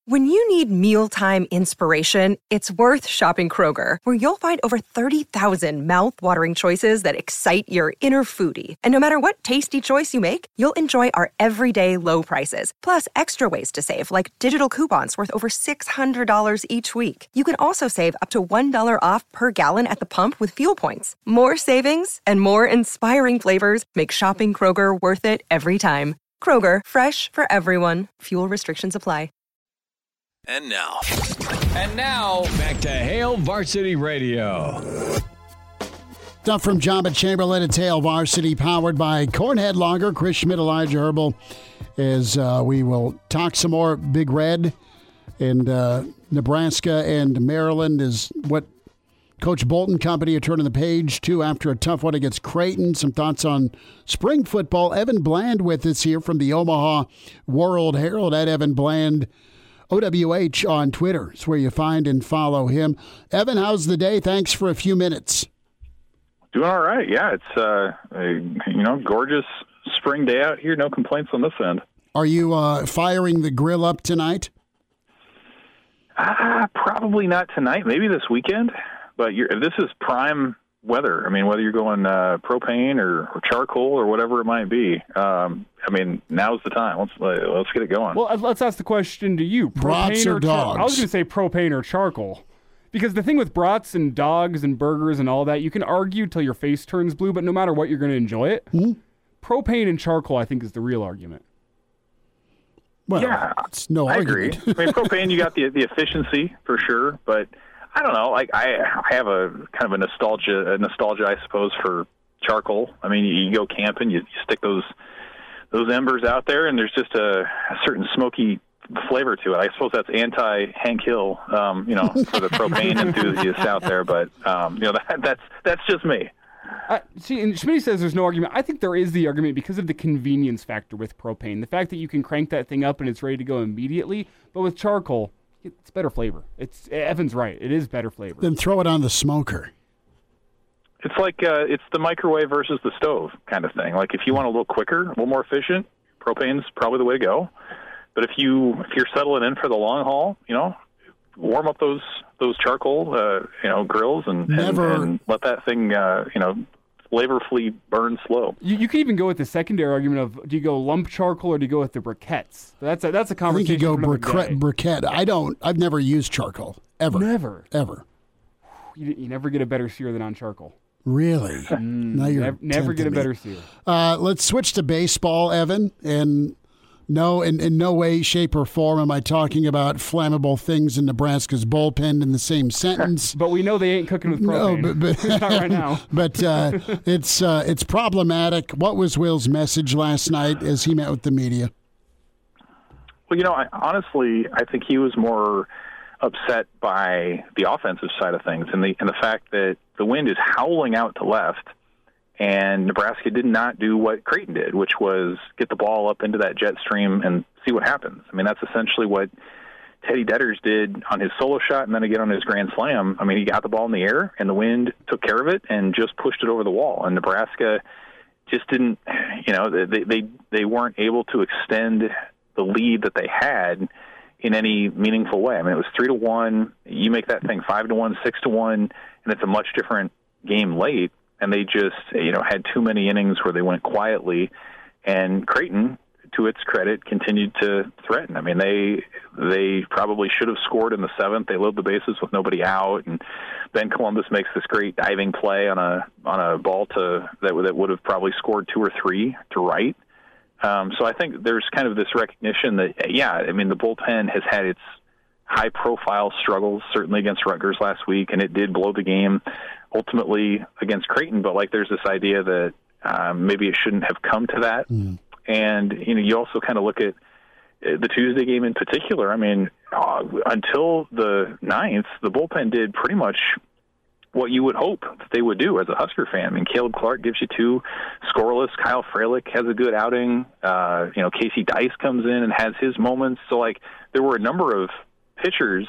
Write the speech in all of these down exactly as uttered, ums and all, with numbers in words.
When you need mealtime inspiration, it's worth shopping Kroger, where you'll find over thirty thousand mouth-watering choices that excite your inner foodie. And no matter what tasty choice you make, you'll enjoy our everyday low prices, plus extra ways to save, like digital coupons worth over six hundred dollars each week. You can also save up to one dollar off per gallon at the pump with fuel points. More savings and more inspiring flavors make shopping Kroger worth it every time. Kroger, fresh for everyone. Fuel restrictions apply. And now. And now, back to Hail Varsity Radio. Stuff from Jamba Chamberlain at Hail Varsity, powered by Cornhead Lager, Chris Schmidt, Elijah Herbal, as uh, we will talk some more Big Red. And uh, Nebraska and Maryland is what Coach Bolton Company are turning the page to after a tough one against Creighton. Some thoughts on spring football. Evan Bland with us here from the Omaha World Herald at Evan Bland. O W H on Twitter is where you find and follow him. Evan, how's the day? Thanks for a few minutes. Doing all right. Yeah, it's uh, a, you know, gorgeous spring day out here. No complaints on this end. Are you uh, firing the grill up tonight? Uh, probably not tonight. Maybe this weekend. But you're, this is prime weather. I mean, whether you're going uh, propane or, or charcoal or whatever it might be. Um, I mean, now's the time. Let's let's get it going. Well, let's ask the question to you: brats or, or dogs? Char- I was going to say propane or charcoal, because the thing with brats and dogs and burgers and all that, you can argue till your face turns blue, but no matter what, you're going to enjoy it. Mm-hmm. Propane and charcoal, I think, is the real argument. Well, yeah, it's no I argument. agree. I mean, propane, you got the the efficiency for sure, but I don't know. Like I, I have a kind of a nostalgia, a nostalgia, I suppose, for charcoal. I mean, you, you go camping, you, you stick those those embers out there, and there's just a, a certain smoky flavor to it. I suppose that's anti Hank Hill, um, you know, for the propane enthusiasts out there. But um, you know, that, that's that's just me. Uh, see, and Schmidt says there's no argument. I think there is the argument because of the convenience factor with propane. The fact that you can crank that thing up and it's ready to go immediately. But with charcoal, it's better flavor. It's Evan's right. It is better flavor. Then throw it on the smoker. It's like uh, it's the microwave versus the stove kind of thing. Like if you want a little quicker, a little more efficient, propane's probably the way to go. But if you if you're settling in for the long haul, you know, warm up those those charcoal, uh, you know, grills and, Never... and, and let that thing, uh, you know, flavorfully burn slow. You, you could even go with the secondary argument of do you go lump charcoal or do you go with the briquettes? That's a, that's a conversation. I think you go for briquette, briquette. I don't. I've never used charcoal ever. Never ever. You, you never get a better sear than on charcoal. Really? Mm, now you're never, never get a me. better sear. Uh, let's switch to baseball, Evan. And no, in, in no way, shape, or form am I talking about flammable things in Nebraska's bullpen in the same sentence. But we know they ain't cooking with propane. No, but, but not right now. But uh, it's uh, it's problematic. What was Will's message last night as he met with the media? Well, you know, I, honestly, I think he was more upset by the offensive side of things and the and the fact that the wind is howling out to left, and Nebraska did not do what Creighton did, which was get the ball up into that jet stream and see what happens. I mean, that's essentially what Teddy Detters did on his solo shot and then again on his grand slam. I mean, he got the ball in the air, and the wind took care of it and just pushed it over the wall. And Nebraska just didn't, you know, they they, they weren't able to extend the lead that they had in any meaningful way. I mean, it was three to one. You make that thing five to one, six to one, and it's a much different game late. And they just, you know, had too many innings where they went quietly. And Creighton, to its credit, continued to threaten. I mean, they they probably should have scored in the seventh. They load the bases with nobody out, and Ben Columbus makes this great diving play on a on a ball to that that would have probably scored two or three to right. Um, so I think there's kind of this recognition that, yeah, I mean, the bullpen has had its high-profile struggles, certainly against Rutgers last week, and it did blow the game ultimately against Creighton. But, like, there's this idea that um, maybe it shouldn't have come to that. Mm. And, you know, you also kind of look at the Tuesday game in particular. I mean, uh, until the ninth, the bullpen did pretty much what you would hope that they would do as a Husker fan. I mean, Caleb Clark gives you two scoreless. Kyle Freilich has a good outing. Uh, you know, Casey Dice comes in and has his moments. So, like, there were a number of pitchers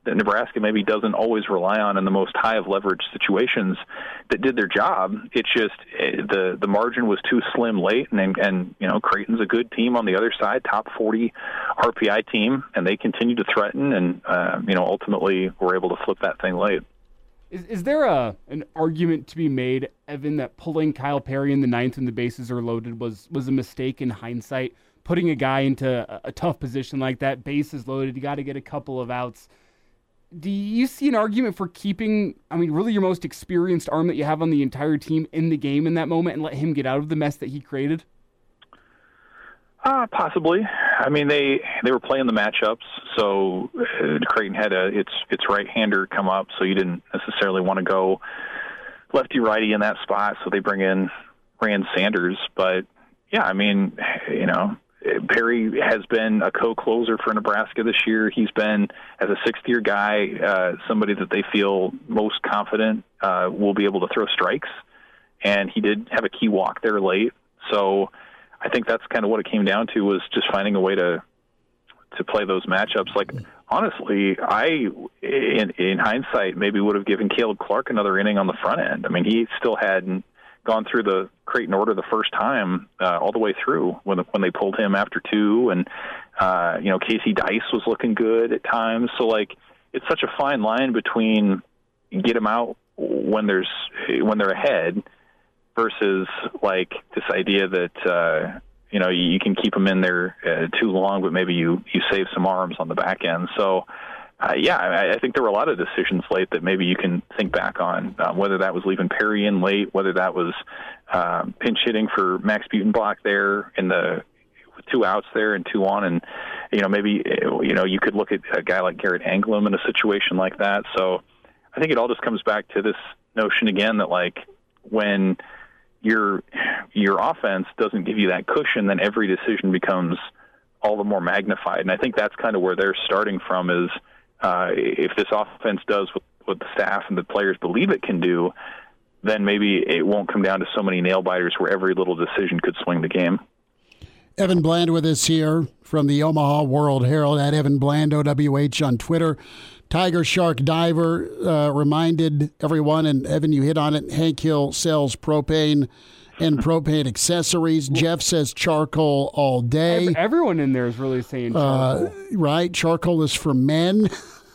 that Nebraska maybe doesn't always rely on in the most high of leverage situations that did their job. It's just the the margin was too slim late, and and you know Creighton's a good team on the other side, top forty R P I team, and they continue to threaten, and uh, you know ultimately were able to flip that thing late. Is is there a an argument to be made, Evan, that pulling Kyle Perry in the ninth when the bases are loaded was was a mistake in hindsight? Putting a guy into a, a tough position like that, bases loaded, you got to get a couple of outs. Do you see an argument for keeping, I mean, really your most experienced arm that you have on the entire team in the game in that moment and let him get out of the mess that he created? Uh, possibly. I mean, they they were playing the matchups, so uh, Creighton had a its its right-hander come up, so you didn't necessarily want to go lefty-righty in that spot, so they bring in Rand Sanders. But, yeah, I mean, you know, Perry has been a co-closer for Nebraska this year. He's been, as a sixth-year guy, uh, somebody that they feel most confident uh, will be able to throw strikes. And he did have a key walk there late. So I think that's kind of what it came down to, was just finding a way to to play those matchups. Like, honestly, I, in, in hindsight, maybe would have given Caleb Clark another inning on the front end. I mean, he still hadn't gone through the Creighton order the first time uh, all the way through when the, when they pulled him after two, and uh, you know Casey Dice was looking good at times. So like it's such a fine line between get them out when there's when they're ahead versus like this idea that uh, you know you, you can keep them in there uh, too long, but maybe you you save some arms on the back end. So. Uh, yeah, I, I think there were a lot of decisions late that maybe you can think back on, uh, whether that was leaving Perry in late, whether that was um, pinch hitting for Max Butenbach there in the two outs there and two on. And, you know, maybe, you know, you could look at a guy like Garrett Anglum in a situation like that. So I think it all just comes back to this notion again that, like, when your your offense doesn't give you that cushion, then every decision becomes all the more magnified. And I think that's kind of where they're starting from is, Uh, if this offense does what, what the staff and the players believe it can do, then maybe it won't come down to so many nail-biters where every little decision could swing the game. Evan Bland with us here from the Omaha World Herald, at Evan Bland, O W H on Twitter. Tiger Shark Diver uh, reminded everyone, and Evan, you hit on it, Hank Hill sells propane and propane accessories. Jeff says charcoal all day. Everyone in there is really saying charcoal. Uh, right, charcoal is for men.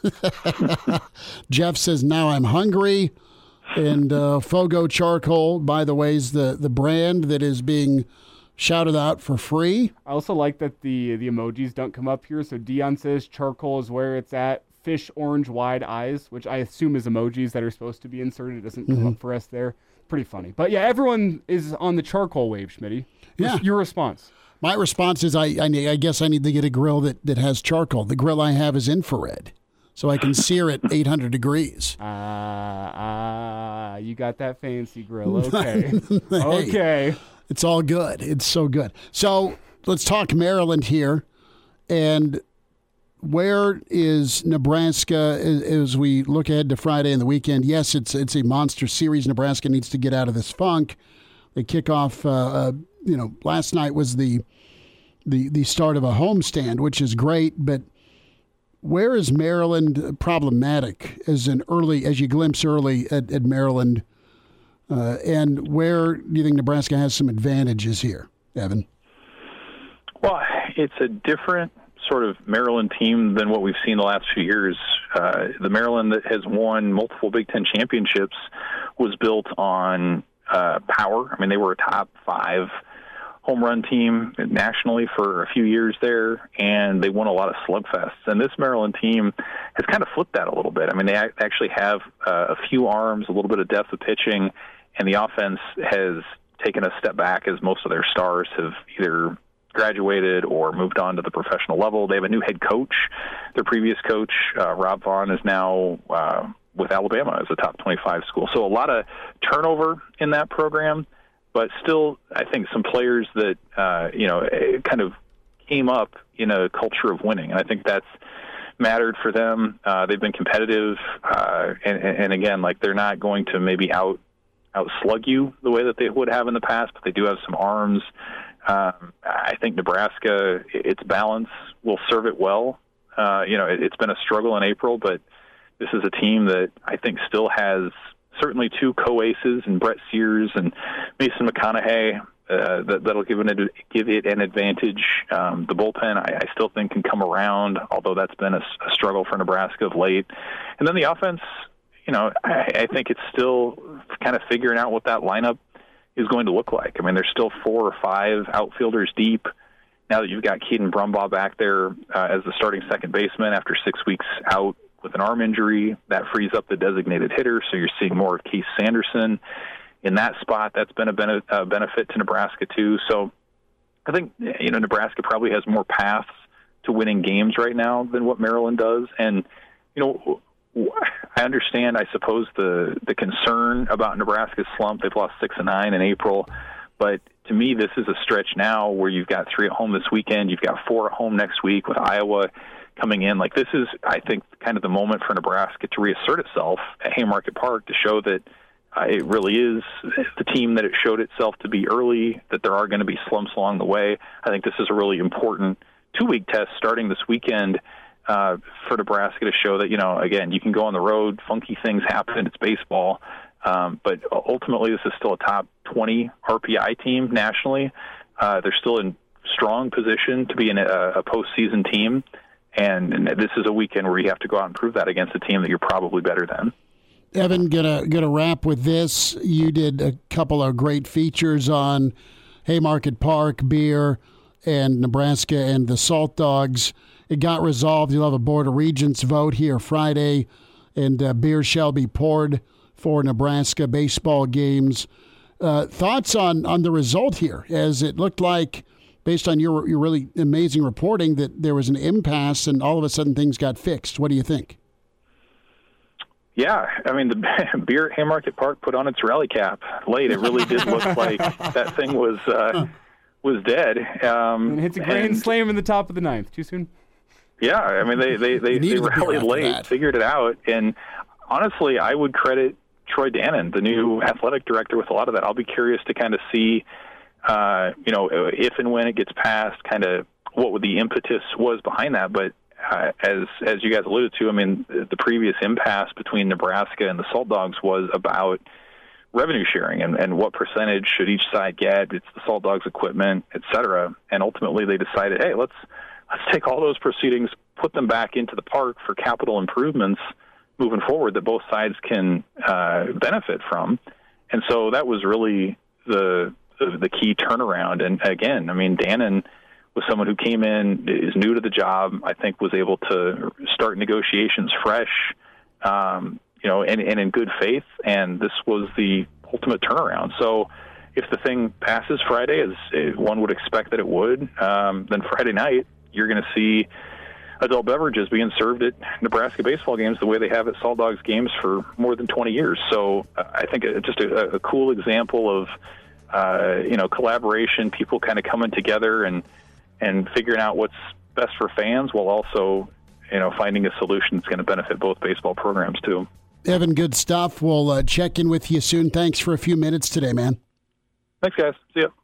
Jeff says, now I'm hungry. And uh, Fogo Charcoal, by the way, is the, the brand that is being shouted out for free. I also like that the the emojis don't come up here. So Dion says charcoal is where it's at. Fish orange wide eyes, which I assume is emojis that are supposed to be inserted. It doesn't come mm-hmm. up for us there. Pretty funny. But yeah, everyone is on the charcoal wave, Schmitty. Yeah. Your response? My response is I, I I guess I need to get a grill that, that has charcoal. The grill I have is infrared, so I can sear it eight hundred degrees. Ah, uh, uh, you got that fancy grill. Okay. Hey, okay. It's all good. It's so good. So let's talk Maryland here. And where is Nebraska as, as we look ahead to Friday and the weekend? Yes, it's it's a monster series. Nebraska needs to get out of this funk. They kick off, uh, uh, you know, last night was the, the the start of a homestand, which is great. But where is Maryland problematic as an early, as you glimpse early at, at Maryland? Uh, and where do you think Nebraska has some advantages here, Evan? Well, it's a different sort of Maryland team than what we've seen the last few years. Uh, the Maryland that has won multiple Big Ten championships was built on uh, power. I mean, they were a top five home run team nationally for a few years there, and they won a lot of slugfests. And this Maryland team has kind of flipped that a little bit. I mean, they actually have uh, a few arms, a little bit of depth of pitching, and the offense has taken a step back as most of their stars have either graduated or moved on to the professional level. They have a new head coach. Their previous coach, uh, Rob Vaughn, is now uh, with Alabama as a top twenty-five school. So a lot of turnover in that program, but still I think some players that, uh, you know, kind of came up in a culture of winning. And I think that's mattered for them. Uh, they've been competitive. Uh, and, and again, like they're not going to maybe out, out slug you the way that they would have in the past, but they do have some arms. Um, I think Nebraska, its balance will serve it well. Uh, you know, it, it's been a struggle in April, but This is a team that I think still has certainly two co-aces in Brett Sears and Mason McConaughey uh, that, that'll give it, give it an advantage. Um, the bullpen, I, I still think, can come around, although that's been a, a struggle for Nebraska of late. And then the offense, you know, I, I think it's still kind of figuring out what that lineup is going to look like. I mean, there's still four or five outfielders deep. Now that you've got Keaton Brumbaugh back there uh, as the starting second baseman after six weeks out with an arm injury, that frees up the designated hitter, so you're seeing more of Keith Sanderson in that spot. That's been a bene- uh, benefit to Nebraska, too. So I think, you know, Nebraska probably has more paths to winning games right now than what Maryland does. And, you know, I understand, I suppose, the, the concern about Nebraska's slump. They've lost six and nine in April. But to me, this is a stretch now where you've got three at home this weekend. You've got four at home next week with Iowa coming in. Like, this is, I think, kind of the moment for Nebraska to reassert itself at Haymarket Park to show that uh, it really is the team that it showed itself to be early, that there are going to be slumps along the way. I think this is a really important two-week test starting this weekend uh, for Nebraska to show that, you know, again, you can go on the road, funky things happen, it's baseball, um, but ultimately this is still a top twenty R P I team nationally. Uh, they're still in strong position to be in a, a postseason team. And, and this is a weekend where you have to go out and prove that against a team that you're probably better than. Evan, gonna gonna wrap with this. You did a couple of great features on Haymarket Park, beer, and Nebraska and the Salt Dogs. It got resolved. You'll have a Board of Regents vote here Friday, and uh, beer shall be poured for Nebraska baseball games. Uh, thoughts on, on the result here, as it looked like, based on your your really amazing reporting, that there was an impasse and all of a sudden things got fixed. What do you think? Yeah, I mean, the beer at Haymarket Park put on its rally cap late. It really did look like that thing was uh, was dead. Um, and hits a grand and, slam in the top of the ninth. Too soon? Yeah, I mean, they, they, they, they rallied late, that. figured it out. And honestly, I would credit Troy Dannon, the new athletic director, with a lot of that. I'll be curious to kind of see Uh, you know, if and when it gets passed, kind of what the impetus was behind that. But uh, as as you guys alluded to, I mean, the previous impasse between Nebraska and the Salt Dogs was about revenue sharing and, and what percentage should each side get. It's the Salt Dogs equipment, et cetera. And ultimately they decided, hey, let's let's take all those proceedings, put them back into the park for capital improvements moving forward that both sides can uh, benefit from. And so that was really the the key turnaround. And again, I mean, Dannon was someone who came in, is new to the job, I think was able to start negotiations fresh, um, you know, and, and in good faith. And this was the ultimate turnaround. So if the thing passes Friday, as one would expect that it would, um, then Friday night, you're going to see adult beverages being served at Nebraska baseball games the way they have at Salt Dogs games for more than twenty years. So uh, I think it's just a, a cool example of, Uh, you know, collaboration, people kind of coming together and and figuring out what's best for fans while also, you know, finding a solution that's going to benefit both baseball programs too. Evan, good stuff. We'll uh, check in with you soon. Thanks for a few minutes today, man. Thanks, guys. See ya.